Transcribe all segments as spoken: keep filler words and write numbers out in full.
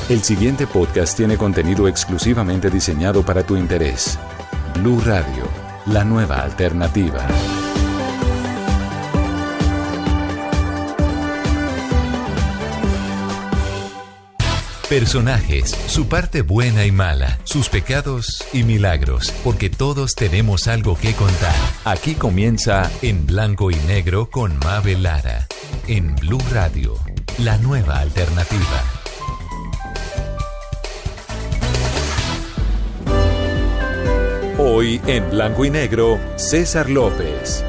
El siguiente podcast tiene contenido exclusivamente diseñado para tu interés. Blue Radio, la nueva alternativa. Personajes, su parte buena y mala, sus pecados y milagros, porque todos tenemos algo que contar. Aquí comienza En Blanco y Negro con Mabel Lara, en Blue Radio, la nueva alternativa. Hoy en Blanco y Negro, César López.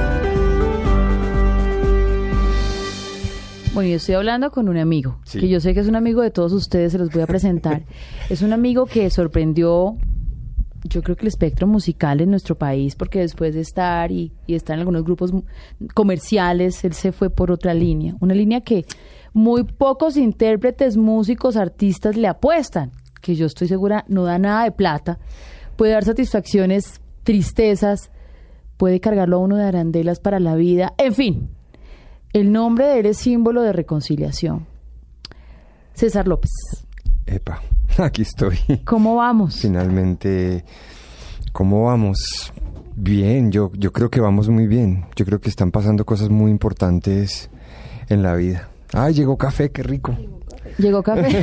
Bueno, yo estoy hablando con un amigo, sí. que yo sé que es un amigo de todos ustedes, se los voy a presentar. Es un amigo que sorprendió, yo creo que el espectro musical en nuestro país, porque después de estar y, y estar en algunos grupos comerciales, él se fue por otra línea. Una línea que muy pocos intérpretes, músicos, artistas le apuestan, que yo estoy segura no da nada de plata. Puede dar satisfacciones, tristezas, puede cargarlo a uno de arandelas para la vida, en fin. El nombre de él es símbolo de reconciliación. César López. Epa, aquí estoy. ¿Cómo vamos? Finalmente, ¿cómo vamos? Bien, yo, yo creo que vamos muy bien. Yo creo que están pasando cosas muy importantes en la vida. ¡Ay, llegó café! ¡Qué rico! Llegó café.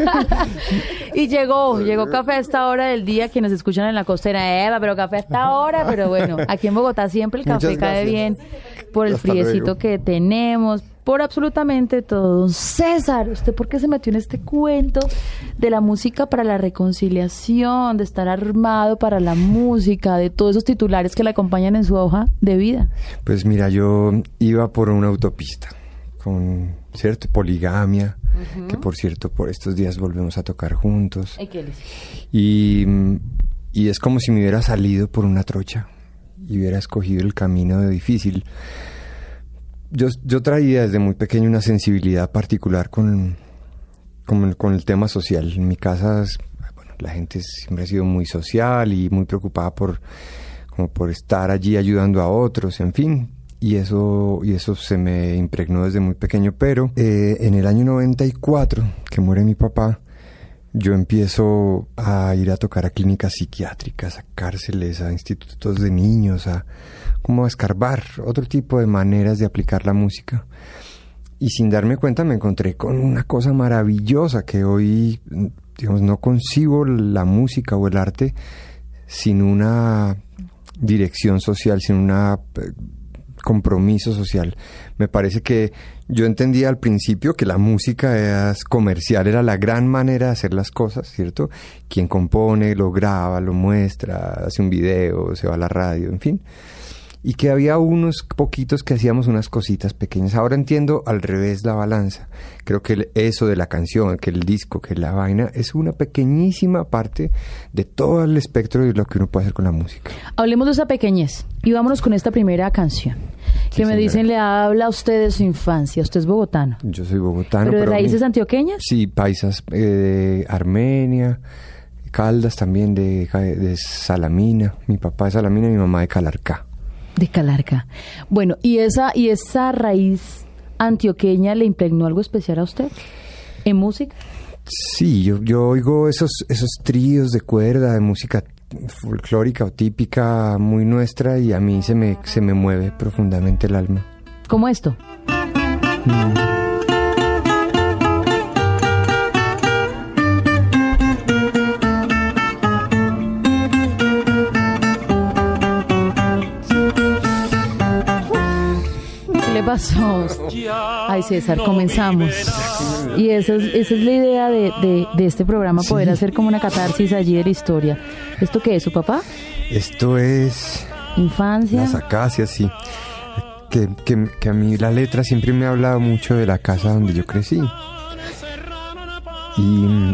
Y llegó, llegó café a esta hora del día, quienes escuchan en la costera, Eva, pero café a esta hora, pero bueno, aquí en Bogotá siempre el café cae bien por el Hasta friecito luego. que tenemos, por absolutamente todo. Don César, ¿usted por qué se metió en este cuento de la música para la reconciliación, de estar armado para la música, de todos esos titulares que le acompañan en su hoja de vida? Pues mira, yo iba por una autopista con, ¿cierto? Poligamia, uh-huh. que por cierto, por estos días volvemos a tocar juntos. Ay, qué delicia. Y, y es como si me hubiera salido por una trocha y hubiera escogido el camino difícil. Yo, yo traía desde muy pequeño una sensibilidad particular con, con, con el tema social. En mi casa, bueno, la gente siempre ha sido muy social y muy preocupada por, como por estar allí ayudando a otros, en fin. Y eso, y eso se me impregnó desde muy pequeño. Pero eh, en el año noventa y cuatro, que muere mi papá, yo empiezo a ir a tocar a clínicas psiquiátricas, a cárceles, a institutos de niños, a como a escarbar otro tipo de maneras de aplicar la música. Y sin darme cuenta me encontré con una cosa maravillosa que hoy, digamos, no concibo la música o el arte sin una dirección social, sin una compromiso social. Me parece que yo entendía al principio que la música es comercial, era la gran manera de hacer las cosas, ¿cierto? Quien compone, lo graba, lo muestra, hace un video, se va a la radio, en fin. Y que había unos poquitos que hacíamos unas cositas pequeñas. Ahora entiendo al revés la balanza. Creo que el, eso de la canción, que el disco, que la vaina, es una pequeñísima parte de todo el espectro de lo que uno puede hacer con la música. Hablemos de esa pequeñez y vámonos con esta primera canción. Que Sí, me señora. Dicen, le habla a usted de su infancia. Usted es bogotano. Yo soy bogotano. ¿Pero de pero raíces mi- antioqueñas? Sí, paisas eh, de Armenia, Caldas también, de, de Salamina. Mi papá de Salamina y mi mamá de Calarcá. De Calarca. Bueno, ¿y esa, y esa raíz antioqueña le impregnó algo especial a usted? ¿En música? Sí, yo, yo oigo esos, esos tríos de cuerda, de música folclórica o típica muy nuestra y a mí se me, se me mueve profundamente el alma. ¿Cómo esto? Mm. ¿Qué le pasó? Ay, César, comenzamos. Y esa es, esa es la idea de, de, de este programa, poder Sí. hacer como una catarsis allí de la historia. ¿Esto qué es, su papá? Esto es ¿Infancia? Las Acacias, sí. Que, que, que a mí la letra siempre me ha hablado mucho de la casa donde yo crecí. Y,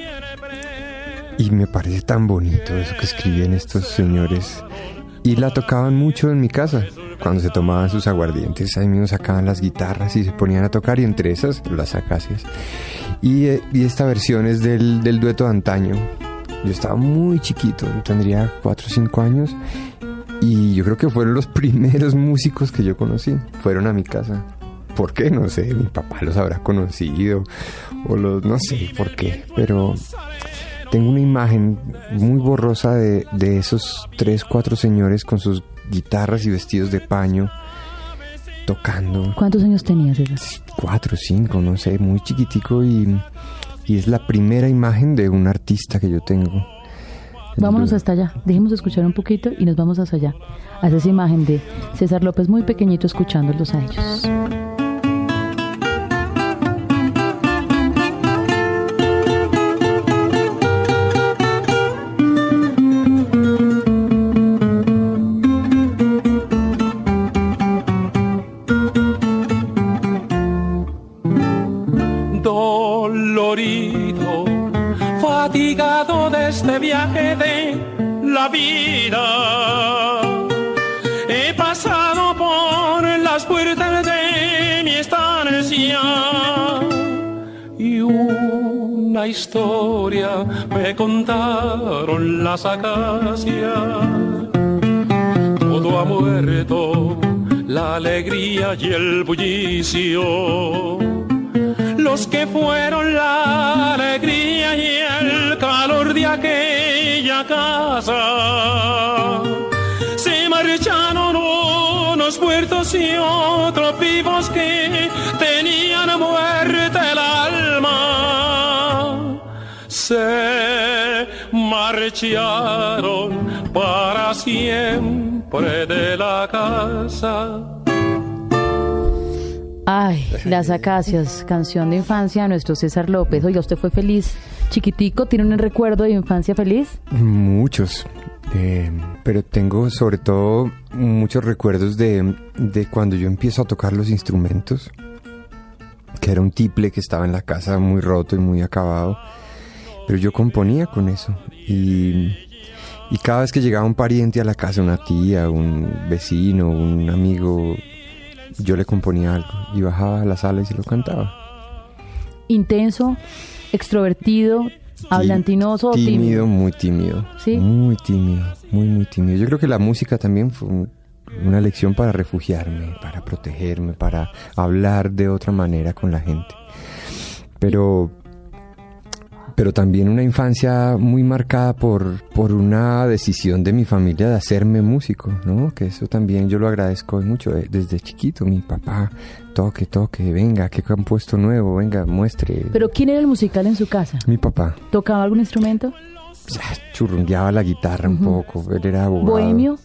y me parece tan bonito eso que escriben estos señores. Y la tocaban mucho en mi casa. Cuando se tomaban sus aguardientes, ahí mismo sacaban las guitarras y se ponían a tocar, y entre esas, Las Acacias. Y, eh, y esta versión es del, del dueto de antaño. Yo estaba muy chiquito, tendría cuatro o cinco años, y yo creo que fueron los primeros músicos que yo conocí. Fueron a mi casa. ¿Por qué? No sé, mi papá los habrá conocido, o los, no sé por qué, pero tengo una imagen muy borrosa de, de esos tres, cuatro señores con sus guitarras y vestidos de paño, tocando. ¿Cuántos años tenías, César? Cuatro, cinco, no sé, muy chiquitico, y, y es la primera imagen de un artista que yo tengo. Vámonos hasta allá, dejemos de escuchar un poquito y nos vamos hasta allá, hacia esa imagen de César López muy pequeñito escuchándolos a ellos. Dolorido, fatigado de este viaje de la vida, he pasado por las puertas de mi estancia y una historia me contaron las acacias. Todo ha muerto, la alegría y el bullicio, los que fueron la alegría y el calor de aquella casa. Se marcharon unos muertos y otros vivos que tenían muerte el alma. Se marcharon para siempre de la casa. Ay, Las Acacias, canción de infancia de nuestro César López. Oiga, ¿usted fue feliz chiquitico? ¿Tiene un recuerdo de infancia feliz? Muchos, eh, pero tengo sobre todo muchos recuerdos de, de cuando yo empiezo a tocar los instrumentos, que era un tiple que estaba en la casa muy roto y muy acabado, pero yo componía con eso, y, y cada vez que llegaba un pariente a la casa, una tía, un vecino, un amigo, yo le componía algo y bajaba a la sala y se lo cantaba. ¿Intenso, extrovertido, hablantinoso o tímido? Tímido, muy tímido. ¿Sí? Muy tímido, muy, muy tímido. Yo creo que la música también fue un, una lección para refugiarme, para protegerme, para hablar de otra manera con la gente. Pero... pero también una infancia muy marcada por, por una decisión de mi familia de hacerme músico, ¿no? Que eso también yo lo agradezco mucho desde chiquito. Mi papá, toque, toque, venga, qué compuesto nuevo, venga, muestre. ¿Pero quién era el musical en su casa? Mi papá. ¿Tocaba algún instrumento? Churrungueaba la guitarra un uh-huh. poco, él era abogado. ¿Bohemio?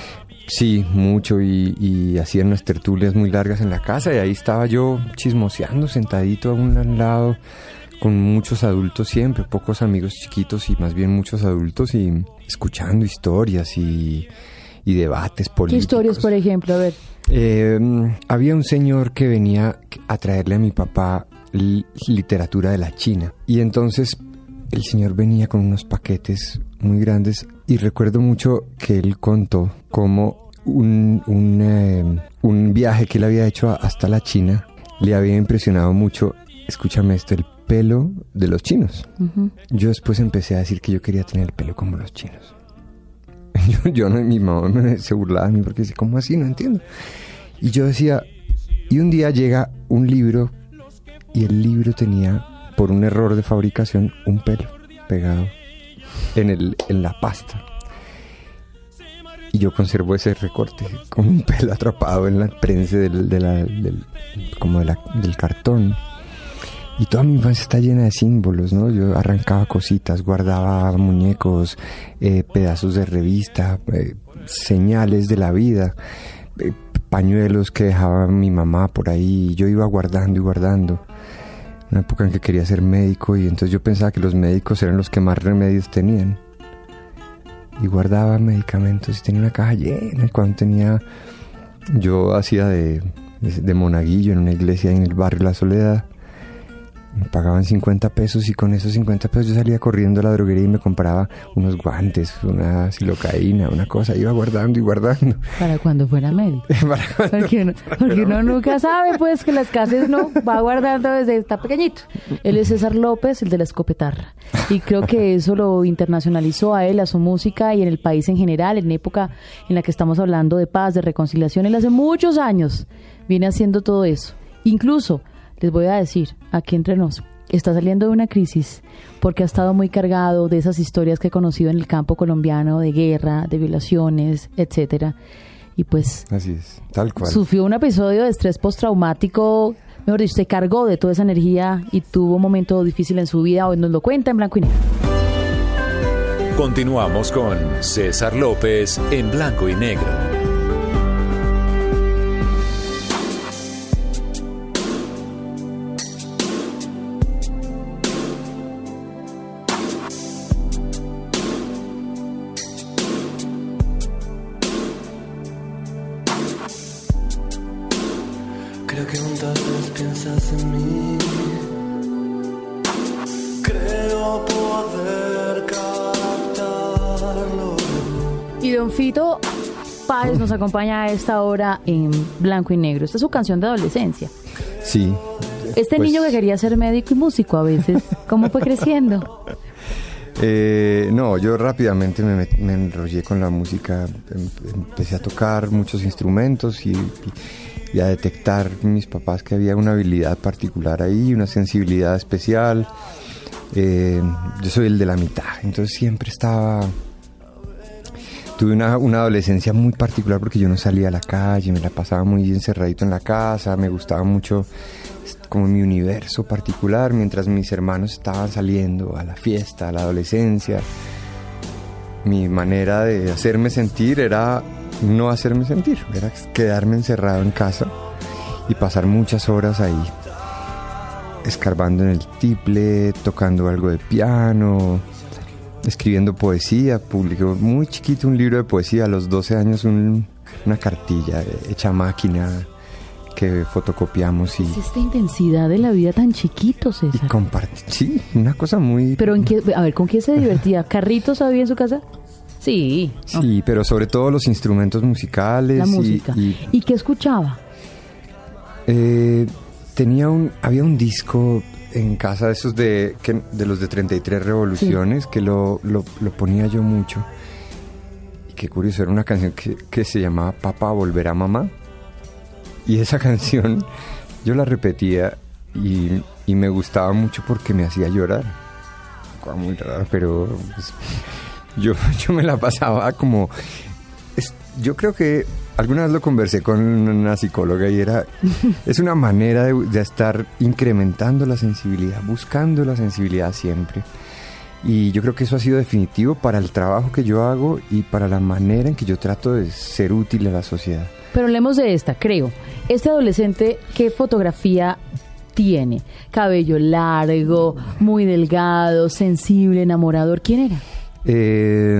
Sí, mucho, y, y hacían unas tertulias muy largas en la casa, y ahí estaba yo chismoseando, sentadito a un lado, con muchos adultos siempre, pocos amigos chiquitos y más bien muchos adultos, y escuchando historias y, y debates políticos. ¿Qué historias, por ejemplo? A ver. Eh, había un señor que venía a traerle a mi papá li- literatura de la China, y entonces el señor venía con unos paquetes muy grandes, y recuerdo mucho que él contó cómo un, un, eh, un viaje que él había hecho a, hasta la China le había impresionado mucho, escúchame esto, el pelo de los chinos. Uh-huh. Yo después empecé a decir que yo quería tener el pelo como los chinos. Yo, yo no, mi mamá me, se burlaba de mí porque decía, ¿cómo así? No entiendo. Y yo decía, y un día llega un libro, y el libro tenía, por un error de fabricación, un pelo pegado en, el, en la pasta. Y yo conservo ese recorte, con un pelo atrapado en la prensa del, de la, del, como de la, del cartón. Y toda mi infancia está llena de símbolos, ¿no? Yo arrancaba cositas, guardaba muñecos, eh, pedazos de revista, eh, señales de la vida, eh, pañuelos que dejaba mi mamá por ahí. Yo iba guardando y guardando. Una época en que quería ser médico, y entonces yo pensaba que los médicos eran los que más remedios tenían. Y guardaba medicamentos y tenía una caja llena. Y cuando tenía... Yo hacía de, de, de monaguillo en una iglesia en el barrio La Soledad. Me pagaban cincuenta pesos, y con esos cincuenta pesos yo salía corriendo a la droguería y me compraba unos guantes, una silocaína, una cosa. Iba guardando y guardando. Para cuando fuera médico. Para cuando porque uno, porque uno nunca sabe, pues, que las casas uno va guardando desde está pequeñito. Él es César López, el de la escopetarra. Y creo que eso lo internacionalizó a él, a su música y en el país en general, en época en la que estamos hablando de paz, de reconciliación. Él hace muchos años viene haciendo todo eso. Incluso, les voy a decir, aquí entre nos, está saliendo de una crisis porque ha estado muy cargado de esas historias que he conocido en el campo colombiano de guerra, de violaciones, etcétera. Y pues así es, tal cual. Sufrió un episodio de estrés postraumático, mejor dicho, se cargó de toda esa energía y tuvo un momento difícil en su vida. Hoy nos lo cuenta en blanco y negro. Continuamos con César López en Blanco y Negro. Creo que un tal vez piensas en mí. Creo poder captarlo. Y don Fito Páez nos acompaña a esta hora en blanco y negro. Esta es su canción de adolescencia. Sí. Este pues, niño que quería ser médico y músico a veces, ¿cómo fue creciendo? Eh, no, yo rápidamente me, met- me enrollé con la música. Em- empecé a tocar muchos instrumentos y, y, y a detectar mis papás que había una habilidad particular ahí, una sensibilidad especial. Eh, yo soy el de la mitad, entonces siempre estaba... Tuve una, una adolescencia muy particular porque yo no salía a la calle, me la pasaba muy encerradito en la casa, me gustaba mucho como mi universo particular, mientras mis hermanos estaban saliendo a la fiesta, a la adolescencia. Mi manera de hacerme sentir era no hacerme sentir, era quedarme encerrado en casa y pasar muchas horas ahí, escarbando en el tiple, tocando algo de piano, escribiendo poesía. Publiqué muy chiquito un libro de poesía, a los doce años un, una cartilla hecha a máquina que fotocopiamos y, Es esta intensidad de la vida tan chiquito, y César. compartí. Sí, una cosa muy... Pero en qué, a ver, ¿con quién se divertía? ¿Carritos había en su casa? Sí. Sí, pero sobre todo los instrumentos musicales. La y- música. Y, ¿Y qué escuchaba? eh, tenía un, había un disco en casa de esos de, que, de los de treinta y tres revoluciones, que lo, lo, lo ponía yo mucho. Y qué curioso, era una canción que, que se llamaba Papá volverá mamá. Y esa canción yo la repetía y, y me gustaba mucho porque me hacía llorar. Cosa muy rara, pero pues, yo, yo me la pasaba como... es- yo creo que alguna vez lo conversé con una psicóloga y era... es una manera de, de estar incrementando la sensibilidad, buscando la sensibilidad siempre. Y yo creo que eso ha sido definitivo para el trabajo que yo hago y para la manera en que yo trato de ser útil a la sociedad. Pero hablemos de esta, creo. Este adolescente, ¿qué fotografía tiene? Cabello largo, muy delgado, sensible, enamorador. ¿Quién era? Eh,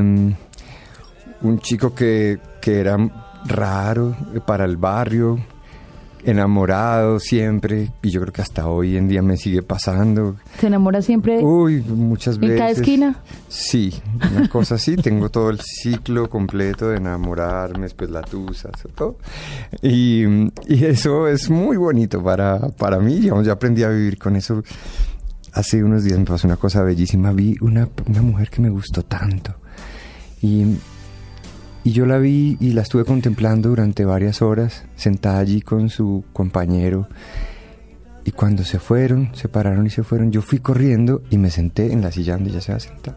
un chico que, que era raro para el barrio, enamorado siempre, y yo creo que hasta hoy en día me sigue pasando. ¿Se enamora siempre Uy, muchas veces. en cada esquina? Sí, una cosa así. Tengo todo el ciclo completo de enamorarme, después la tusa, todo. Y, y eso es muy bonito para, para mí. Digamos, yo aprendí a vivir con eso. Hace unos días me pasó una cosa bellísima. Vi una, una mujer que me gustó tanto. Y, y yo la vi y la estuve contemplando durante varias horas, sentada allí con su compañero. Y cuando se fueron, se pararon y se fueron, yo fui corriendo y me senté en la silla donde ella se había sentado.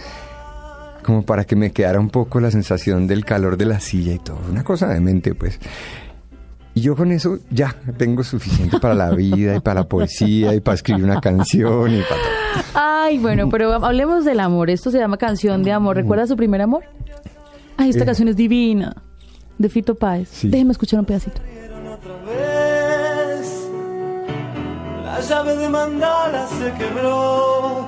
Como para que me quedara un poco la sensación del calor de la silla y todo. Una cosa de mente, pues. Y yo con eso ya tengo suficiente para la vida y para la poesía y para escribir una canción y para todo. Ay, bueno, pero hablemos del amor. Esto se llama Canción de Amor. ¿Recuerda su primer amor? Ay, esta Eh. canción es divina. De Fito Páez. Sí. Déjeme escuchar un pedacito. Otra vez, la llave de mandala se quebró,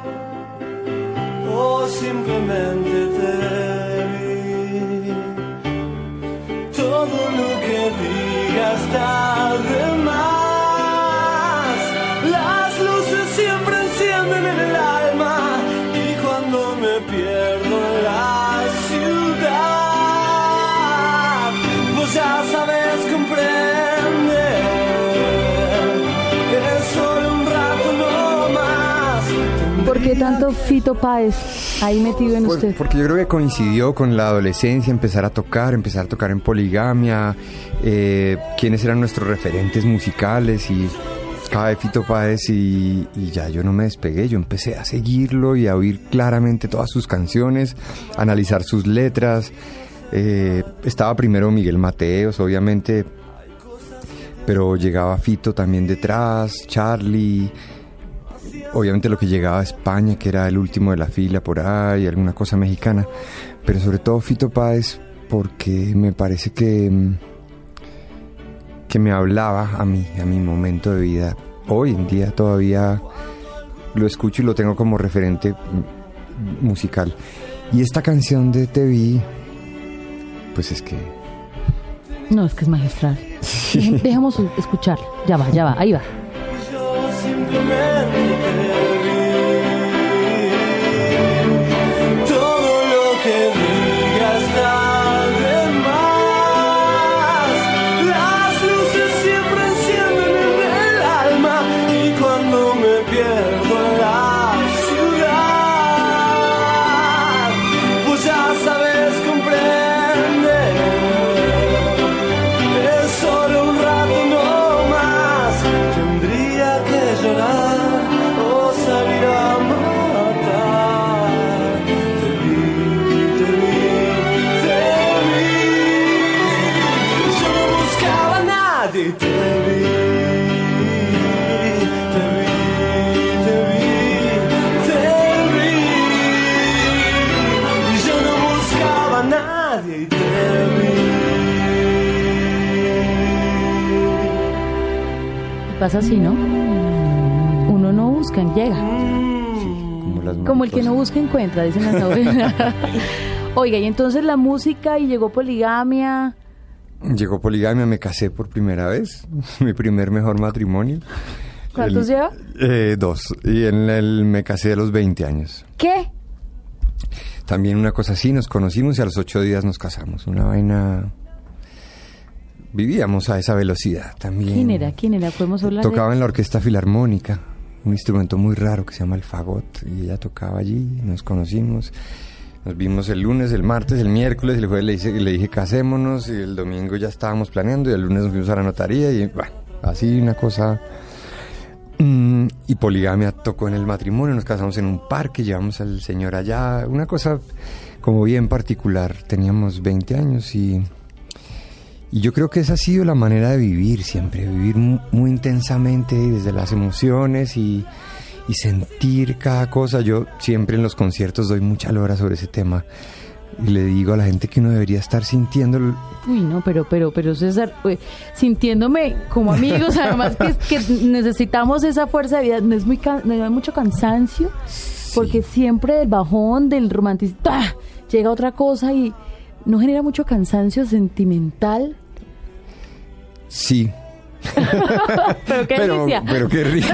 o simplemente te vi. Todo lo que digas está de más. Las luces siempre encienden en el alma, y cuando me pierdo en la ciudad, vos ya sabes comprender. Es solo un rato no más. ¿Por qué tanto Fito Páez ahí metido en Por, usted? porque yo creo que coincidió con la adolescencia, empezar a tocar, empezar a tocar en Poligamia, eh, quiénes eran nuestros referentes musicales y cada vez Fito Páez y, y ya yo no me despegué, yo empecé a seguirlo y a oír claramente todas sus canciones, a analizar sus letras. Eh, estaba primero Miguel Mateos, obviamente, pero llegaba Fito también detrás, Charlie, obviamente lo que llegaba a España, que era el último de la fila por ahí, alguna cosa mexicana, pero sobre todo Fito Páez, porque me parece que, que me hablaba a mí, a mi momento de vida. Hoy en día todavía lo escucho y lo tengo como referente musical. Y esta canción de Te Vi, pues es que... No, es que es magistral. Sí. Dejemos escuchar. Ya va, ya va, ahí va. Yo simplemente te vi. Todo lo que digas está de más. Las luces siempre encienden en el alma. Y cuando me pierdo en la ciudad, pues ya sabes comprender. Es solo un rato no más. Tendría que llorar o salir a matar. Te vi, te vi, te vi. Yo no buscaba a nadie. Te vi, te vi, te vi, te vi. Yo no buscaba a nadie. Te vi. Pasa así, ¿no? Uno no busca, llega. Como, las Como el que no busca, encuentra, dicen las abuelas. Oiga, y entonces la música y llegó Poligamia. Llegó Poligamia, me casé por primera vez, mi primer mejor matrimonio. ¿Cuántos El- lleva? Eh, dos, y en el me casé a los veinte años. ¿Qué? También una cosa así, nos conocimos y a los ocho días nos casamos, una vaina... Vivíamos a esa velocidad también. ¿Quién era? ¿Quién era? ¿Podemos hablar de- Tocaba en la orquesta filarmónica, un instrumento muy raro que se llama el fagot, y ella tocaba allí, nos conocimos, nos vimos el lunes, el martes, el miércoles, el jueves le dije, le dije casémonos, y el domingo ya estábamos planeando, y el lunes nos fuimos a la notaría, y bueno, así una cosa... Mm, y Poligamia tocó en el matrimonio, nos casamos en un parque, llevamos al señor allá, una cosa como bien particular, teníamos veinte años y... Y yo creo que esa ha sido la manera de vivir siempre, vivir muy, muy intensamente desde las emociones y, y sentir cada cosa. Yo siempre en los conciertos doy mucha lora sobre ese tema y le digo a la gente que uno debería estar sintiendo... Uy, no, pero, pero, pero César, eh, sintiéndome como amigos, además que, que necesitamos esa fuerza de vida, no es muy, can- no hay mucho cansancio, porque siempre del bajón, del romanticismo, ¡ah!, llega otra cosa y no genera mucho cansancio sentimental. Sí. Pero qué pero, delicia. pero qué rico.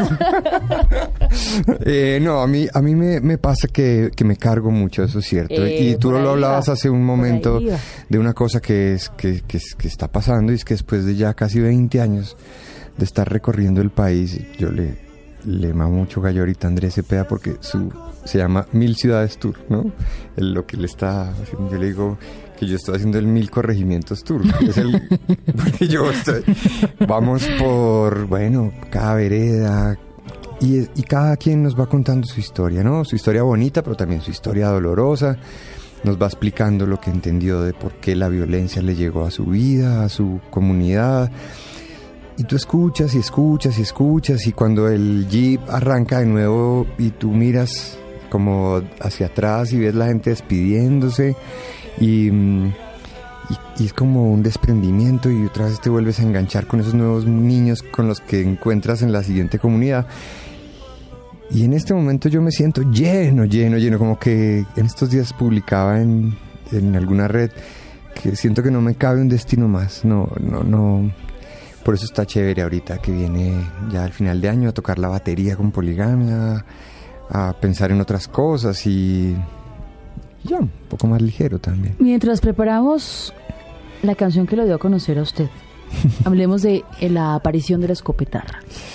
eh, no, a mí, a mí me, me pasa que, que me cargo mucho, eso es cierto. Eh, y tú por lo ahí hablabas iba, hace un por momento ahí iba. de una cosa que, es, que, que, es- que está pasando, y es que después de ya casi veinte años de estar recorriendo el país, yo le, le mamo mucho gallo ahorita a Andrés Cepeda porque su, se llama Mil Ciudades Tour, ¿no? El, lo que le está haciendo, yo le digo que yo estoy haciendo el Mil Corregimientos Tour. Es el, porque yo estoy, vamos por, bueno, cada vereda, y, y cada quien nos va contando su historia, ¿no? Su historia bonita, pero también su historia dolorosa. Nos va explicando lo que entendió de por qué la violencia le llegó a su vida, a su comunidad. Y tú escuchas y escuchas y escuchas, y cuando el jeep arranca de nuevo y tú miras como hacia atrás y ves la gente despidiéndose, y, mm, y, y es como un desprendimiento, y otra vez te vuelves a enganchar con esos nuevos niños con los que encuentras en la siguiente comunidad. Y en este momento yo me siento lleno, lleno, lleno, como que en estos días publicaba en, en alguna red que siento que no me cabe un destino más, no, no, no. Por eso está chévere ahorita que viene ya al final de año a tocar la batería con Poligamia, a pensar en otras cosas y ya un poco más ligero también. Mientras preparamos la canción que lo dio a conocer a usted, hablemos de eh, la aparición de la escopetarra.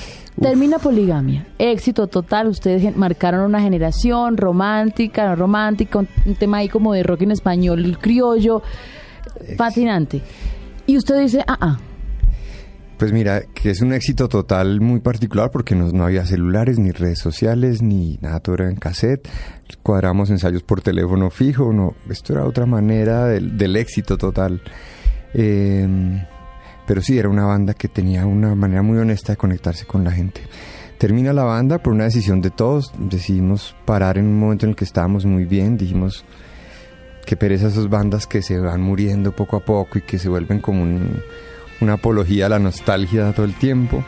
Termina Poligamia, éxito total, ustedes gen- marcaron una generación romántica, no romántica, un, un tema ahí como de rock en español, criollo, fascinante. Y usted dice, ah, ah. Pues mira, que es un éxito total muy particular porque no, no había celulares, ni redes sociales, ni nada, todo era en cassette. Cuadramos ensayos por teléfono fijo, no, esto era otra manera del, del éxito total. Eh, pero sí, era una banda que tenía una manera muy honesta de conectarse con la gente. Termina la banda por una decisión de todos, decidimos parar en un momento en el que estábamos muy bien, dijimos que pereza esas bandas que se van muriendo poco a poco y que se vuelven como un... una apología a la nostalgia todo el tiempo.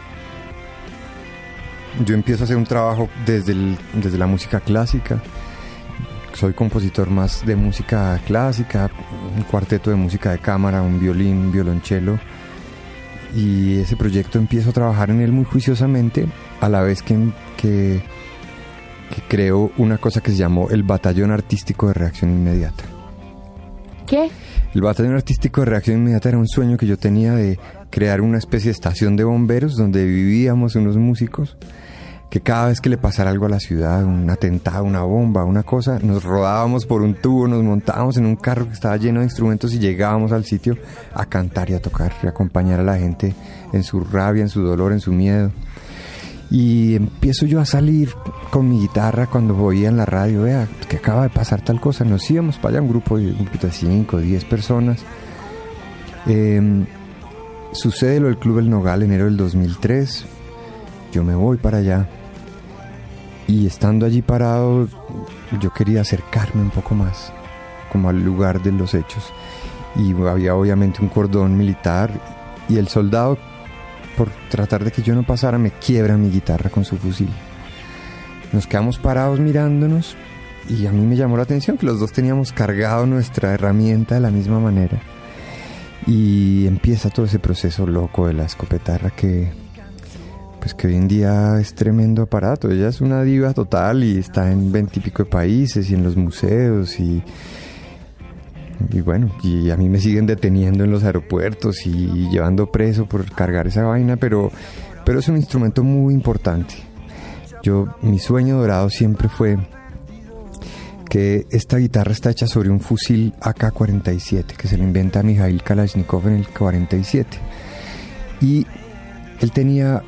Yo empiezo a hacer un trabajo desde, el, desde la música clásica. Soy compositor más de música clásica, un cuarteto de música de cámara, un violín, un violonchelo. Y ese proyecto empiezo a trabajar en él muy juiciosamente, a la vez que, que, que creo una cosa que se llamó el Batallón Artístico de Reacción Inmediata. ¿Qué? El Batallón Artístico de Reacción Inmediata era un sueño que yo tenía de crear una especie de estación de bomberos donde vivíamos unos músicos que cada vez que le pasara algo a la ciudad, un atentado, una bomba, una cosa, nos rodábamos por un tubo, nos montábamos en un carro que estaba lleno de instrumentos y llegábamos al sitio a cantar y a tocar y a acompañar a la gente en su rabia, en su dolor, en su miedo. Y empiezo yo a salir con mi guitarra cuando oía en la radio, vea, que acaba de pasar tal cosa. Nos íbamos para allá, un grupo de, un grupo de cinco, diez personas. Eh, sucede lo del Club El Nogal, enero del dos mil tres. Yo me voy para allá. Y estando allí parado, yo quería acercarme un poco más, como al lugar de los hechos. Y había obviamente un cordón militar y el soldado, por tratar de que yo no pasara, me quiebra mi guitarra con su fusil. Nos quedamos parados mirándonos y a mí me llamó la atención que los dos teníamos cargado nuestra herramienta de la misma manera. Y empieza todo ese proceso loco de la escopetarra que, pues que hoy en día es tremendo aparato. Ella es una diva total y está en veintipico de países y en los museos y... Y bueno, y a mí me siguen deteniendo en los aeropuertos y llevando preso por cargar esa vaina, pero, pero es un instrumento muy importante. Yo, mi sueño dorado siempre fue que esta guitarra está hecha sobre un fusil A K cuarenta y siete, que se lo inventa Mikhail Kalashnikov en el cuarenta y siete. Y él tenía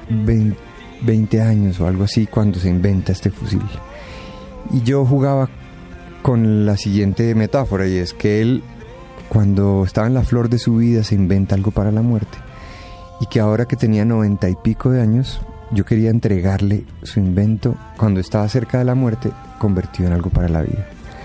veinte años o algo así cuando se inventa este fusil. Y yo jugaba con la siguiente metáfora, y es que él, cuando estaba en la flor de su vida, se inventa algo para la muerte, y que ahora que tenía noventa y pico de años, yo quería entregarle su invento cuando estaba cerca de la muerte, convertido en algo para la vida.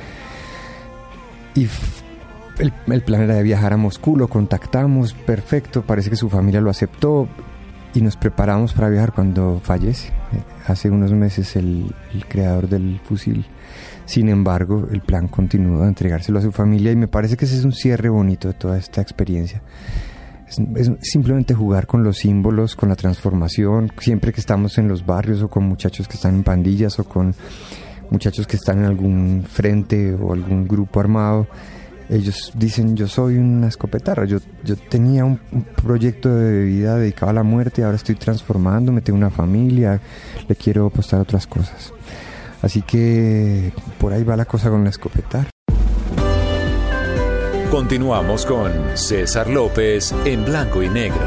Y el, el plan era de viajar a Moscú, lo contactamos, perfecto, parece que su familia lo aceptó, y nos preparamos para viajar cuando fallece, hace unos meses, el, el creador del fusil. Sin embargo, el plan continúa de entregárselo a su familia y me parece que ese es un cierre bonito de toda esta experiencia. Es, es simplemente jugar con los símbolos, con la transformación, siempre que estamos en los barrios o con muchachos que están en pandillas o con muchachos que están en algún frente o algún grupo armado. Ellos dicen, yo soy una escopetarra, yo, yo tenía un, un proyecto de vida dedicado a la muerte, ahora estoy transformándome, tengo una familia, le quiero apostar a otras cosas. Así que por ahí va la cosa con la escopetarra. Continuamos con César López en Blanco y Negro.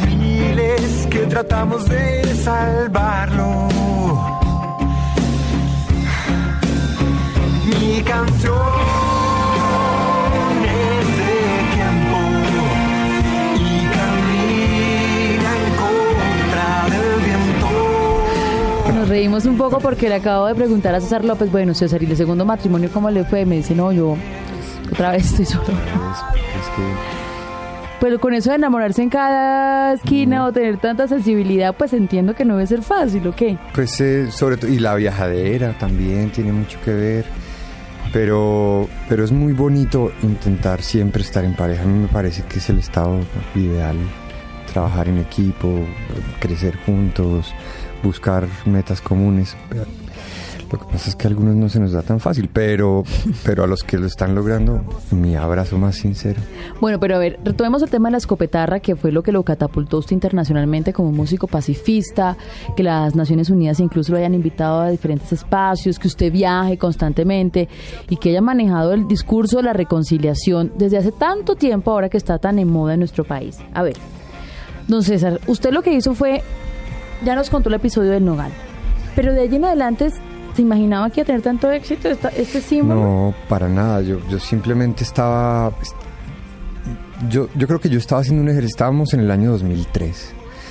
miles que tratamos de salvarlo. Mi canción es de tiempo y camina en contra del viento. Nos reímos un poco porque le acabo de preguntar a César López, bueno, César, ¿y el segundo matrimonio cómo le fue? Me dice, no, yo otra vez estoy solo. Es, es que... Pero con eso de enamorarse en cada esquina mm. o tener tanta sensibilidad, pues entiendo que no debe ser fácil, ¿o qué? Pues eh, sobre todo, y la viajadera también tiene mucho que ver, pero, pero es muy bonito intentar siempre estar en pareja. A mí me parece que es el estado ideal, trabajar en equipo, crecer juntos, buscar metas comunes. Lo que pasa es que a algunos no se nos da tan fácil, pero, pero a los que lo están logrando, mi abrazo más sincero. Bueno, pero a ver, retomemos el tema de la escopetarra, que fue lo que lo catapultó usted internacionalmente como músico pacifista, que las Naciones Unidas incluso lo hayan invitado a diferentes espacios, que usted viaje constantemente y que haya manejado el discurso de la reconciliación desde hace tanto tiempo, ahora que está tan en moda en nuestro país. A ver, don César, usted lo que hizo fue, ya nos contó el episodio del Nogal, pero de allí en adelante... ¿Se imaginaba que iba a tener tanto éxito esta, este símbolo? No, para nada. Yo, yo simplemente estaba... Yo, yo creo que yo estaba haciendo un ejercicio... Estábamos en el año dos mil tres.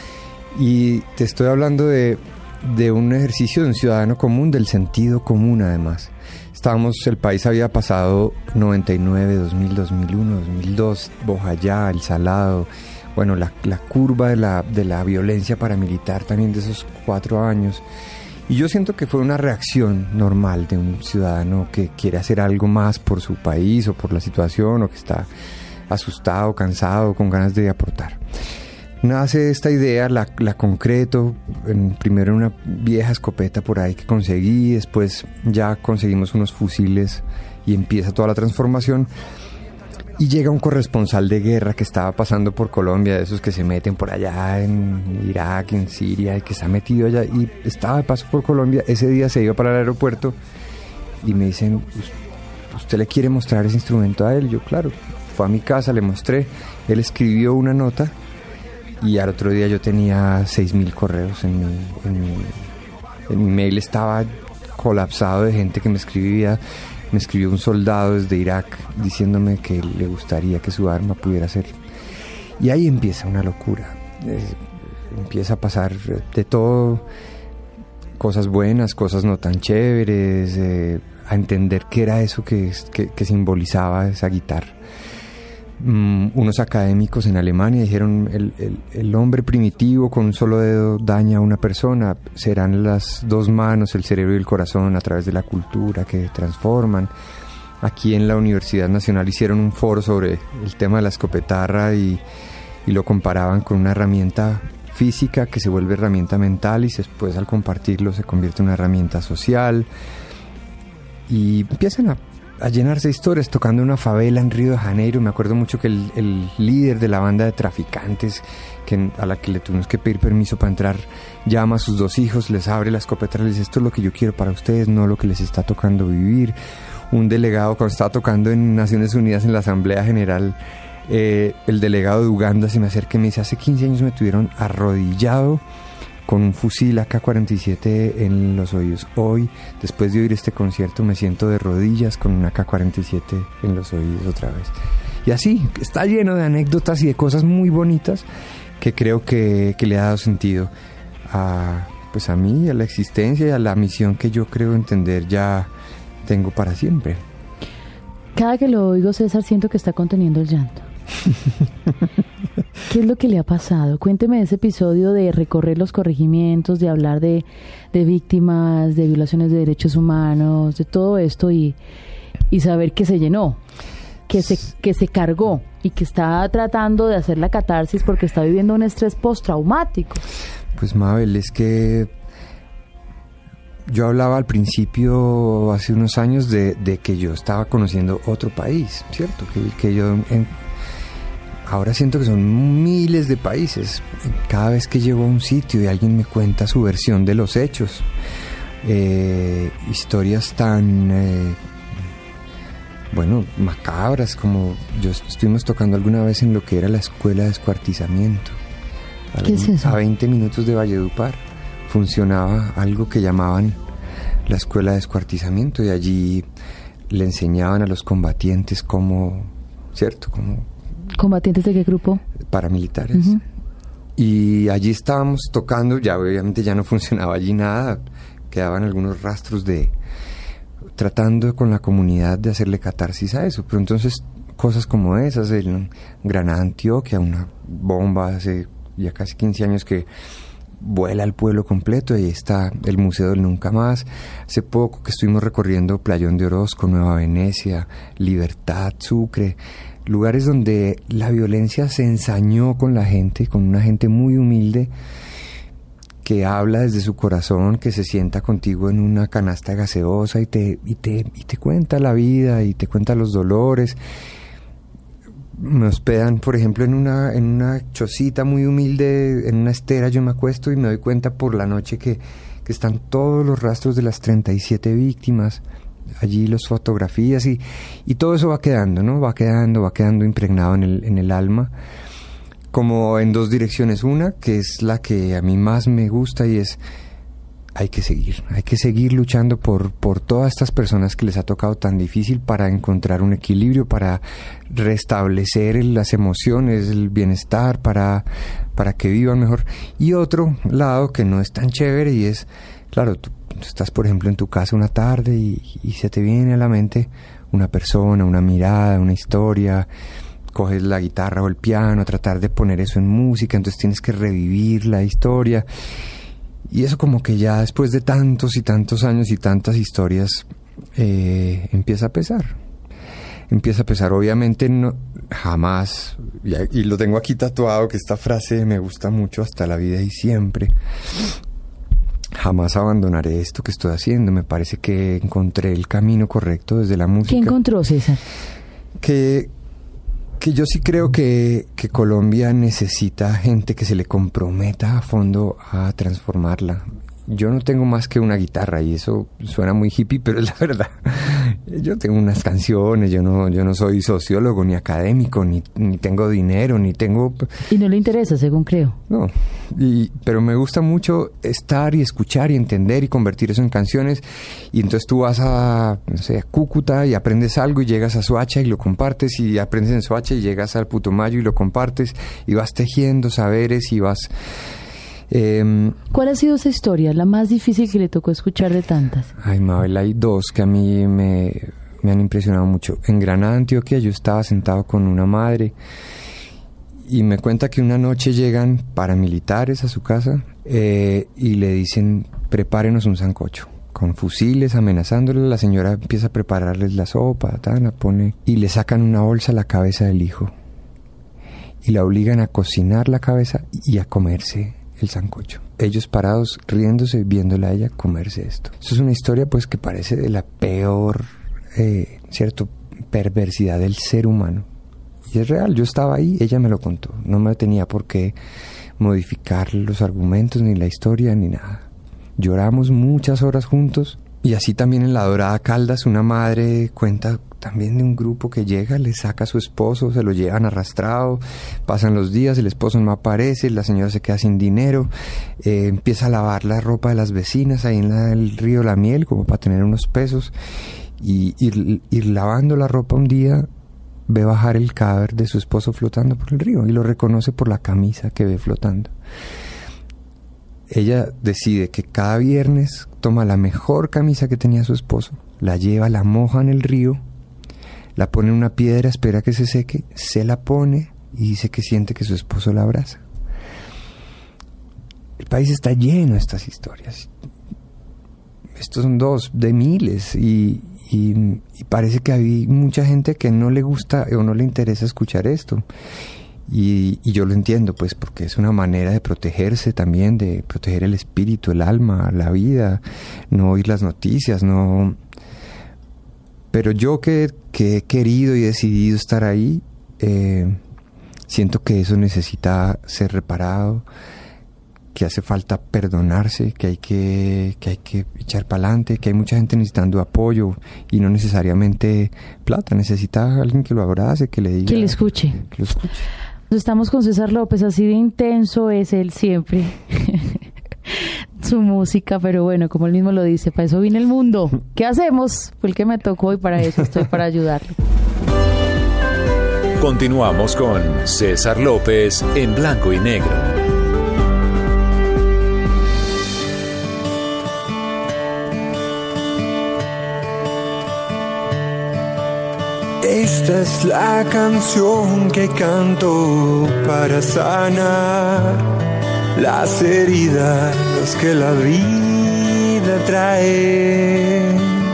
Y te estoy hablando de, de un ejercicio de un ciudadano común, del sentido común además. Estábamos... El país había pasado noventa y nueve, dos mil, dos mil uno, dos mil dos, Bojayá, El Salado... Bueno, la, la curva de la, de la violencia paramilitar también de esos cuatro años... Y yo siento que fue una reacción normal de un ciudadano que quiere hacer algo más por su país o por la situación, o que está asustado, cansado, con ganas de aportar. Nace esta idea, la, la concreto, en, primero en una vieja escopeta por ahí que conseguí, después ya conseguimos unos fusiles y empieza toda la transformación. Y llega un corresponsal de guerra que estaba pasando por Colombia, de esos que se meten por allá en Irak, en Siria, y que está metido allá, y estaba de paso por Colombia. Ese día se iba para el aeropuerto y me dicen, ¿usted le quiere mostrar ese instrumento a él? Yo, claro, fue a mi casa, le mostré, él escribió una nota y al otro día yo tenía seis mil correos en mi, en mi, en mi mail, estaba colapsado de gente que me escribía. Me escribió un soldado desde Irak diciéndome que le gustaría que su arma pudiera ser. Y ahí empieza una locura. Eh, empieza a pasar de todo, cosas buenas, cosas no tan chéveres, eh, a entender qué era eso que, que, que simbolizaba esa guitarra. Mm, unos académicos en Alemania dijeron, el, el, el hombre primitivo con un solo dedo daña a una persona, serán las dos manos, el cerebro y el corazón a través de la cultura que transforman. Aquí en la Universidad Nacional hicieron un foro sobre el tema de la escopetarra y, y lo comparaban con una herramienta física que se vuelve herramienta mental y después al compartirlo se convierte en una herramienta social, y empiezan a a llenarse de historias, tocando en una favela en Río de Janeiro. Me acuerdo mucho que el, el líder de la banda de traficantes, que, a la que le tuvimos que pedir permiso para entrar, llama a sus dos hijos, les abre la escopeta y les dice, esto es lo que yo quiero para ustedes, no lo que les está tocando vivir. Un delegado, cuando estaba tocando en Naciones Unidas en la Asamblea General, eh, el delegado de Uganda se me acerca y me dice, hace quince años me tuvieron arrodillado con un fusil A K cuarenta y siete en los oídos. Hoy, después de oír este concierto, me siento de rodillas con un A K cuarenta y siete en los oídos otra vez. Y así, está lleno de anécdotas y de cosas muy bonitas que creo que, que le ha dado sentido a, pues a mí, a la existencia y a la misión que yo creo entender ya tengo para siempre. Cada que lo oigo, César, siento que está conteniendo el llanto. ¿Qué es lo que le ha pasado? Cuénteme de ese episodio de recorrer los corregimientos, de hablar de, de víctimas, de violaciones de derechos humanos, de todo esto, y, y saber que se llenó, que se, que se cargó y que está tratando de hacer la catarsis porque está viviendo un estrés postraumático. Pues Mabel, es que yo hablaba al principio, hace unos años, de, de que yo estaba conociendo otro país, ¿cierto? Que, que yo... En, ahora siento que son miles de países. Cada vez que llego a un sitio y alguien me cuenta su versión de los hechos, eh, historias tan, eh, bueno, macabras, como yo estuvimos tocando alguna vez en lo que era la escuela de descuartizamiento. A ¿Qué es eso? A veinte minutos de Valledupar funcionaba algo que llamaban la escuela de descuartizamiento, y allí le enseñaban a los combatientes cómo, ¿cierto? Como ¿Combatientes de qué grupo? Paramilitares. Uh-huh. Y allí estábamos tocando, ya obviamente ya no funcionaba allí nada, quedaban algunos rastros de tratando con la comunidad de hacerle catarsis a eso, pero entonces cosas como esas, en Granada, Antioquia, una bomba hace ya casi quince años que vuela al pueblo completo, y ahí está el Museo del Nunca Más. Hace poco que estuvimos recorriendo Playón de Orozco, Nueva Venecia, Libertad, Sucre, lugares donde la violencia se ensañó con la gente, con una gente muy humilde que habla desde su corazón, que se sienta contigo en una canasta gaseosa y te, y te, y te cuenta la vida y te cuenta los dolores. Me hospedan, por ejemplo, en una, en una chocita muy humilde, en una estera. Yo me acuesto y me doy cuenta por la noche que, que están todos los rastros de las treinta y siete víctimas, allí las fotografías, y, y todo eso va quedando, ¿no? Va quedando, va quedando impregnado en el, en el alma, como en dos direcciones. Una, que es la que a mí más me gusta, y es: hay que seguir, hay que seguir luchando por, por todas estas personas que les ha tocado tan difícil, para encontrar un equilibrio, para restablecer las emociones, el bienestar, para, para que vivan mejor. Y otro lado que no es tan chévere, y es, claro, tú estás, por ejemplo, en tu casa una tarde y, y se te viene a la mente una persona, una mirada, una historia. Coges la guitarra o el piano a tratar de poner eso en música, entonces tienes que revivir la historia. Y eso, como que ya después de tantos y tantos años y tantas historias, eh, empieza a pesar. Empieza a pesar. Obviamente no, jamás, y, y lo tengo aquí tatuado, que esta frase me gusta mucho: hasta la vida y siempre. Jamás abandonaré esto que estoy haciendo. Me parece que encontré el camino correcto desde la música. ¿Qué encontró, César? Que... que yo sí creo que, que Colombia necesita gente que se le comprometa a fondo a transformarla. Yo no tengo más que una guitarra, y eso suena muy hippie, pero es la verdad. Yo tengo unas canciones, yo no, yo no soy sociólogo ni académico, ni, ni tengo dinero, ni tengo... Y no le interesa, según creo. No, y, pero me gusta mucho estar y escuchar y entender y convertir eso en canciones. Y entonces tú vas a, no sé, a Cúcuta y aprendes algo, y llegas a Soacha y lo compartes, y aprendes en Soacha y llegas al Putumayo y lo compartes, y vas tejiendo saberes y vas... Eh, ¿Cuál ha sido esa historia, la más difícil que le tocó escuchar de tantas? Ay, Mabel, hay dos que a mí me, me han impresionado mucho. En Granada, Antioquia, yo estaba sentado con una madre, y me cuenta que una noche llegan paramilitares a su casa, eh, y le dicen: prepárenos un sancocho. Con fusiles amenazándole, la señora empieza a prepararles la sopa, tan, la pone, y le sacan una bolsa a la cabeza del hijo, y la obligan a cocinar la cabeza y a comerse el sancocho. Ellos parados, riéndose, viéndola a ella comerse esto. Eso es una historia, pues, que parece de la peor, eh, cierto, perversidad del ser humano. Y es real, yo estaba ahí, ella me lo contó. No me tenía por qué modificar los argumentos, ni la historia, ni nada. Lloramos muchas horas juntos. Y así también en La Dorada, Caldas, una madre cuenta también de un grupo que llega, le saca a su esposo, se lo llevan arrastrado, pasan los días, el esposo no aparece, la señora se queda sin dinero, eh, empieza a lavar la ropa de las vecinas ahí en la, el río La Miel, como para tener unos pesos, y ir, ir lavando la ropa un día, ve bajar el cadáver de su esposo flotando por el río, y lo reconoce por la camisa que ve flotando. Ella decide que cada viernes toma la mejor camisa que tenía su esposo, la lleva, la moja en el río, la pone en una piedra, espera que se seque, se la pone y dice que siente que su esposo la abraza. El país está lleno de estas historias. Estos son dos de miles, y, y, y parece que hay mucha gente que no le gusta o no le interesa escuchar esto. Y, y yo lo entiendo, pues, porque es una manera de protegerse también, de proteger el espíritu, el alma, la vida, no oír las noticias, no... Pero yo que, que he querido y decidido estar ahí, eh, siento que eso necesita ser reparado, que hace falta perdonarse, que hay que, que, hay que echar para adelante, que hay mucha gente necesitando apoyo y no necesariamente plata, necesita alguien que lo abrace, que le diga... Que le escuche. Que lo escuche. Estamos con César López, así de intenso es él siempre. Su música, pero bueno, como él mismo lo dice, para eso vine el mundo. ¿Qué hacemos? Fue el que me tocó y para eso estoy, para ayudarlo. Continuamos con César López en Blanco y Negro. Esta es la canción que canto para sanar las heridas que la vida trae.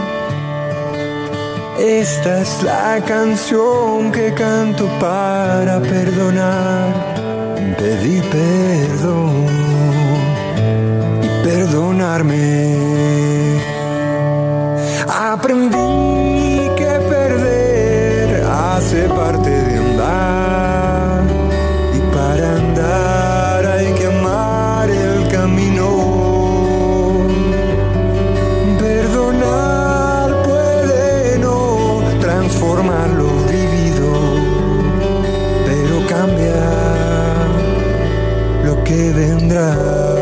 Esta es la canción que canto para perdonar. Pedí perdón y perdonarme. Aprendí que perder hace parte de andar, y para andar hay que amar el camino. Perdonar puede no transformar lo vivido, pero cambia lo que vendrá.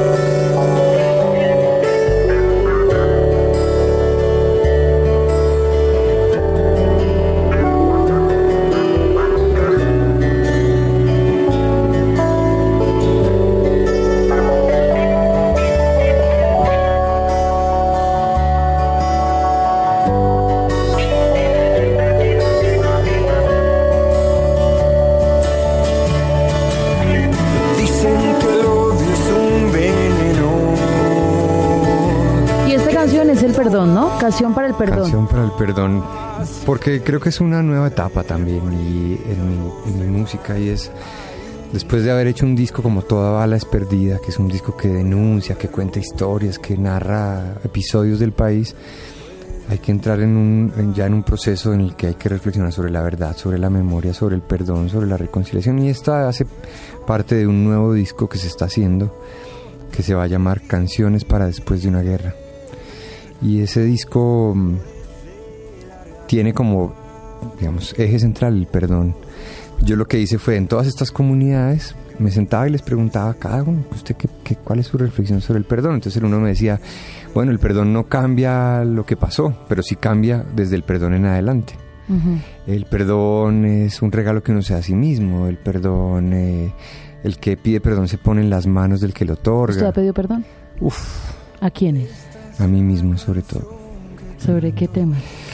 Perdón, ¿no? Canción para el perdón. Canción para el perdón, porque creo que es una nueva etapa también y en, mi, en mi música, y es después de haber hecho un disco como Toda bala es perdida, que es un disco que denuncia, que cuenta historias, que narra episodios del país, hay que entrar en un, en, ya en un proceso en el que hay que reflexionar sobre la verdad, sobre la memoria, sobre el perdón, sobre la reconciliación, y esta hace parte de un nuevo disco que se está haciendo, que se va a llamar Canciones para después de una guerra. Y ese disco tiene como, digamos, eje central el perdón. Yo lo que hice fue, en todas estas comunidades, me sentaba y les preguntaba a cada uno, ¿usted qué, qué, cuál es su reflexión sobre el perdón? Entonces el uno me decía, bueno, el perdón no cambia lo que pasó, pero sí cambia desde el perdón en adelante. Uh-huh. El perdón es un regalo que uno se da a sí mismo. El perdón, eh, el que pide perdón se pone en las manos del que lo otorga. ¿Usted ha pedido perdón? Uf. ¿A quiénes? A mí mismo, sobre todo. ¿Sobre qué tema?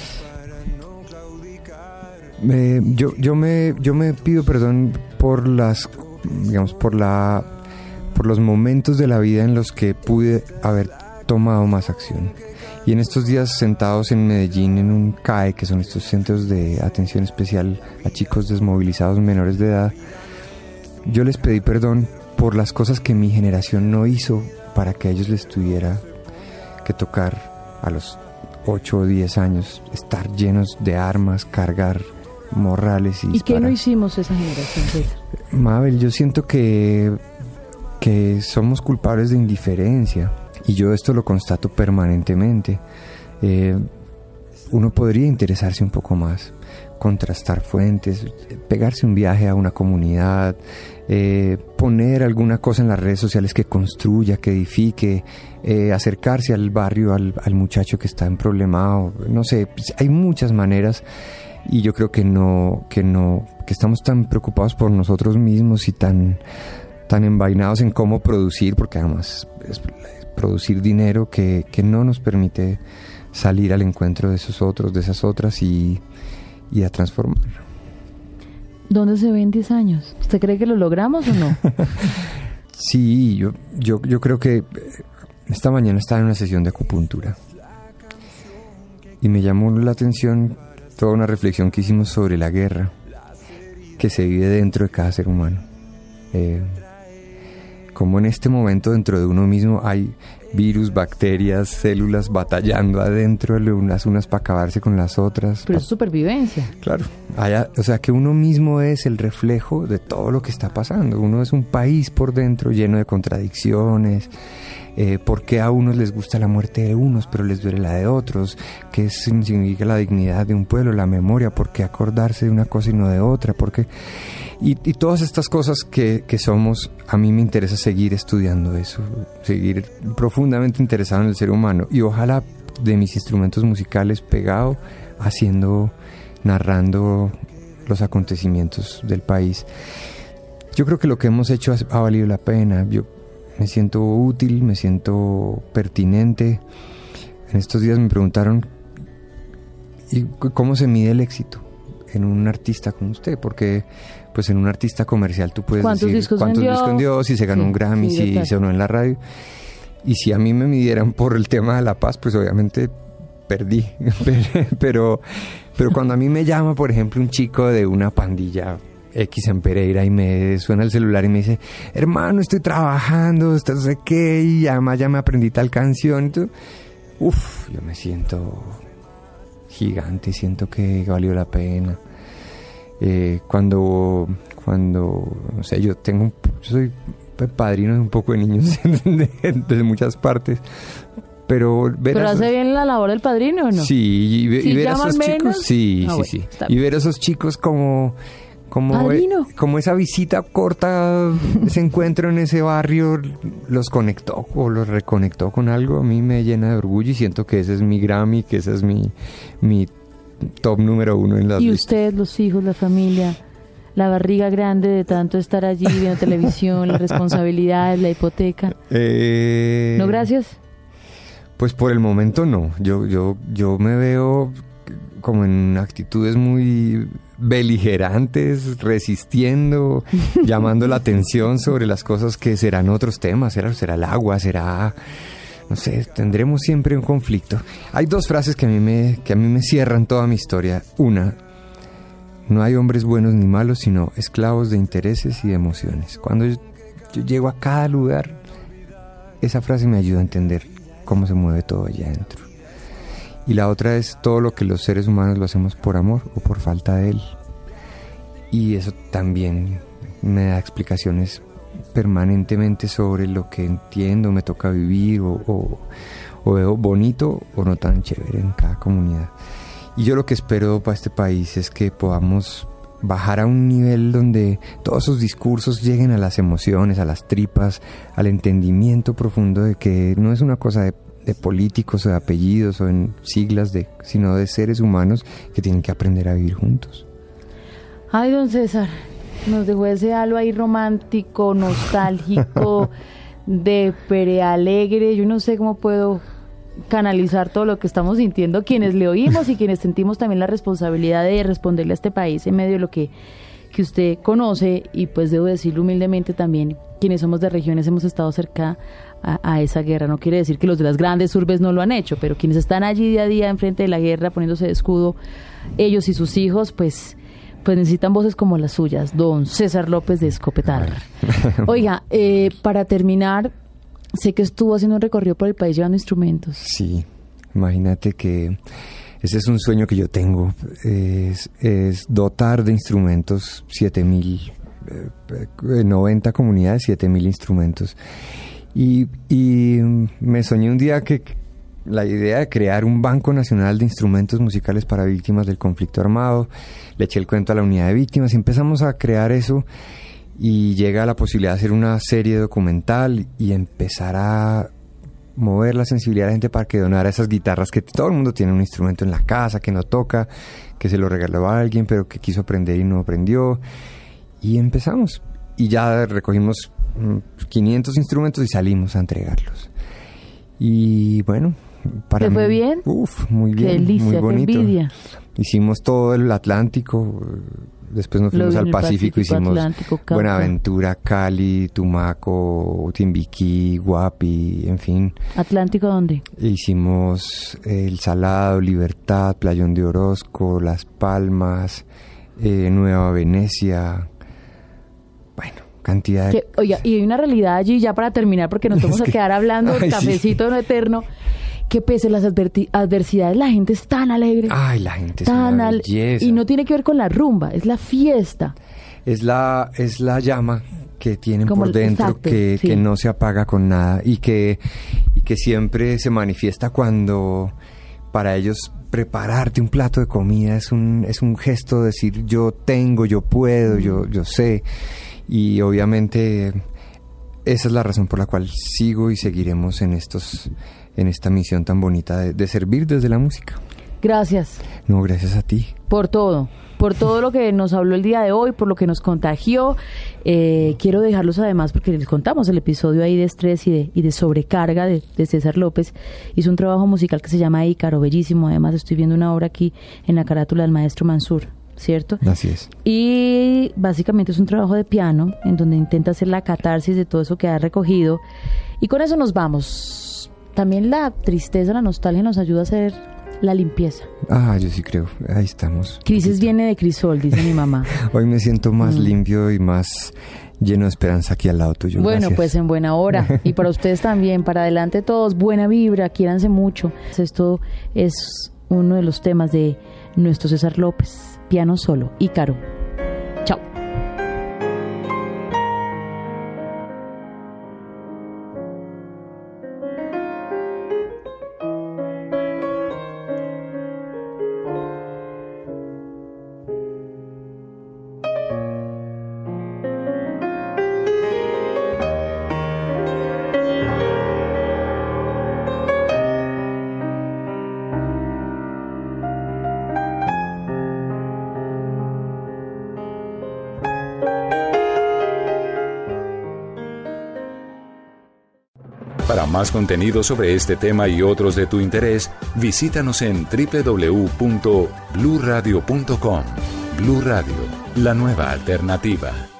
Eh, yo, yo, me, yo me pido perdón por las, digamos, por la, por los momentos de la vida en los que pude haber tomado más acción. Y en estos días, sentados en Medellín en un C A E, que son estos centros de atención especial a chicos desmovilizados menores de edad, yo les pedí perdón por las cosas que mi generación no hizo para que a ellos les tuviera que tocar a los ocho o diez años, estar llenos de armas, cargar morrales y ¿Y disparar. qué no hicimos esa generación, César? Mabel, yo siento que, que somos culpables de indiferencia, y yo esto lo constato permanentemente. Eh, uno podría interesarse un poco más, contrastar fuentes, pegarse un viaje a una comunidad, eh, poner alguna cosa en las redes sociales que construya, que edifique, eh, acercarse al barrio, al, al muchacho que está en problemado, no sé, pues hay muchas maneras, y yo creo que no, que no, que estamos tan preocupados por nosotros mismos y tan, tan envainados en cómo producir, porque además es producir dinero que, que no nos permite salir al encuentro de esos otros, de esas otras y, y a transformar. ¿Dónde se ve en diez años? ¿Usted cree que lo logramos o no? Sí, yo, yo, yo creo que esta mañana estaba en una sesión de acupuntura y me llamó la atención toda una reflexión que hicimos sobre la guerra que se vive dentro de cada ser humano. Eh, como en este momento dentro de uno mismo hay virus, bacterias, células batallando adentro de unas unas para acabarse con las otras. Pero pa- es supervivencia. Claro, allá, o sea que uno mismo es el reflejo de todo lo que está pasando. Uno es un país por dentro lleno de contradicciones. Eh, ¿Por qué a unos les gusta la muerte de unos pero les duele la de otros? ¿Qué significa la dignidad de un pueblo, la memoria? ¿Por qué acordarse de una cosa y no de otra? ¿Por qué? Y, y todas estas cosas que, que somos, a mí me interesa seguir estudiando eso, seguir profundamente interesado en el ser humano. Y ojalá de mis instrumentos musicales pegado, haciendo, narrando los acontecimientos del país. Yo creo que lo que hemos hecho ha, ha valido la pena. Yo me siento útil, me siento pertinente. En estos días me preguntaron ¿y cómo se mide el éxito en un artista como usted? Porque pues en un artista comercial tú puedes ¿Cuántos decir discos cuántos vendió? discos vendió, si se ganó Sí, un Grammy, sí, si claro. sonó en la radio. Y si a mí me midieran por el tema de la paz, pues obviamente perdí. pero, pero cuando a mí me llama, por ejemplo, un chico de una pandilla X en Pereira y me suena el celular y me dice, hermano, estoy trabajando, esto no sé qué, y además ya me aprendí tal canción. Uf, yo me siento gigante, siento que valió la pena. Eh, cuando, cuando, no sé, yo tengo, un, yo soy padrino de un poco de niños de, de muchas partes, pero ver ¿Pero a hace esos, bien la labor del padrino o no? sí, y, ve- ¿Sí y ver a llama esos al chicos, menos? sí, Ah, sí, bueno, sí, está y bien. ver a esos chicos como como, Padrino. eh, como esa visita corta, ese encuentro en ese barrio los conectó o los reconectó con algo, a mí me llena de orgullo y siento que ese es mi Grammy, que ese es mi, mi top número uno en las Y listas. ustedes, los hijos, la familia, la barriga grande de tanto estar allí viendo televisión, las responsabilidades, la hipoteca. Eh, ¿No, gracias? Pues por el momento no. Yo, yo, yo me veo como en actitudes muy beligerantes, resistiendo, llamando la atención sobre las cosas que serán otros temas. Será, será el agua, será, no sé, tendremos siempre un conflicto. Hay dos frases que a mí me, que a mí me cierran toda mi historia. Una, no hay hombres buenos ni malos, sino esclavos de intereses y de emociones. Cuando yo, yo llego a cada lugar, esa frase me ayuda a entender cómo se mueve todo allá adentro. Y la otra es, todo lo que los seres humanos lo hacemos por amor o por falta de él. Y eso también me da explicaciones permanentemente sobre lo que entiendo, me toca vivir o, o, o veo bonito o no tan chévere en cada comunidad. Y yo lo que espero para este país es que podamos bajar a un nivel donde todos esos discursos lleguen a las emociones, a las tripas, al entendimiento profundo de que no es una cosa de, de políticos o de apellidos o en siglas, de, sino de seres humanos que tienen que aprender a vivir juntos. Ay, don César, nos dejó ese halo ahí romántico, nostálgico, de perealegre. Yo no sé cómo puedo canalizar todo lo que estamos sintiendo quienes le oímos y quienes sentimos también la responsabilidad de responderle a este país en medio de lo que, que usted conoce, y pues debo decirlo humildemente también, quienes somos de regiones hemos estado cerca a, a esa guerra. No quiere decir que los de las grandes urbes no lo han hecho, pero quienes están allí día a día enfrente de la guerra poniéndose de escudo, ellos y sus hijos, pues pues necesitan voces como las suyas, don César López de Escopetar. Oiga, eh, para terminar, sé que estuvo haciendo un recorrido por el país llevando instrumentos. Sí, imagínate que ese es un sueño que yo tengo, es, es dotar de instrumentos siete mil, eh, noventa comunidades, siete mil instrumentos. Y, y me soñé un día que la idea de crear un Banco Nacional de Instrumentos Musicales para Víctimas del Conflicto Armado, le eché el cuento a la unidad de víctimas y empezamos a crear eso. Y llega la posibilidad de hacer una serie documental y empezar a mover la sensibilidad de la gente para que donara esas guitarras, que todo el mundo tiene un instrumento en la casa que no toca, que se lo regaló a alguien pero que quiso aprender y no aprendió. Y empezamos. Y ya recogimos quinientos instrumentos y salimos a entregarlos. Y bueno, para ¿Te fue mí, bien? Uf, muy bien. Qué delicia, muy qué bonito. envidia. Hicimos todo el Atlántico. Después nos Lo fuimos vi en al el Pacífico, Pacífico, hicimos Atlántico, Cauca. Buenaventura, Cali, Tumaco, Timbiquí, Guapi, en fin. ¿Atlántico dónde? Hicimos El Salado, Libertad, Playón de Orozco, Las Palmas, eh, Nueva Venecia. Bueno, cantidad de... Que, oiga, y hay una realidad allí, ya para terminar, porque nos vamos Es a que- quedar hablando Ay, del sí. cafecito no eterno, que pese a las adverti- adversidades, la gente es tan alegre. Ay, la gente es tan una al- belleza. Y no tiene que ver con la rumba, es la fiesta. Es la, es la llama que tienen Como por el- dentro, exacto, que, sí. que no se apaga con nada y que, y que siempre se manifiesta cuando para ellos prepararte un plato de comida es un, es un gesto de decir yo tengo, yo puedo, yo, yo sé. Y obviamente esa es la razón por la cual sigo y seguiremos en estos, en esta misión tan bonita de, de servir desde la música. Gracias. No, gracias a ti. Por todo, por todo lo que nos habló el día de hoy, por lo que nos contagió. Eh, quiero dejarlos además, porque les contamos el episodio ahí de estrés y de, y de sobrecarga de, de César López. Hizo un trabajo musical que se llama Ícaro, bellísimo. Además estoy viendo una obra aquí en la carátula del maestro Mansur, ¿cierto? Así es. Y básicamente es un trabajo de piano en donde intenta hacer la catarsis de todo eso que ha recogido. Y con eso nos vamos. También la tristeza, la nostalgia nos ayuda a hacer la limpieza. Ah, yo sí creo. Ahí estamos. Crisis viene de crisol, dice mi mamá. Hoy me siento más Mm. limpio y más lleno de esperanza aquí al lado tuyo. Bueno, Gracias. pues en buena hora. Y para ustedes también, para adelante todos, buena vibra, quiéranse mucho. Esto es uno de los temas de nuestro César López, piano solo, Ícaro. Chao. Para más contenido sobre este tema y otros de tu interés, visítanos en doble u doble u doble u punto blue radio punto com. Blue Radio, la nueva alternativa.